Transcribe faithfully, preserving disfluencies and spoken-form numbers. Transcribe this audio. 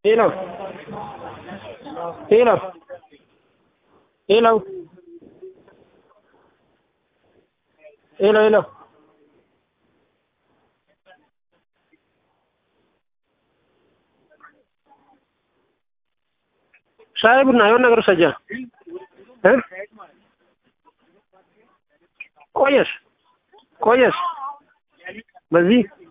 ሄሎ ሄሎ ሄሎ ሄሎ ሄሎ ሻይ ቡና የሆነ ነገር ውሰጃ እ ቆየሽ ቆየሽ በዚህ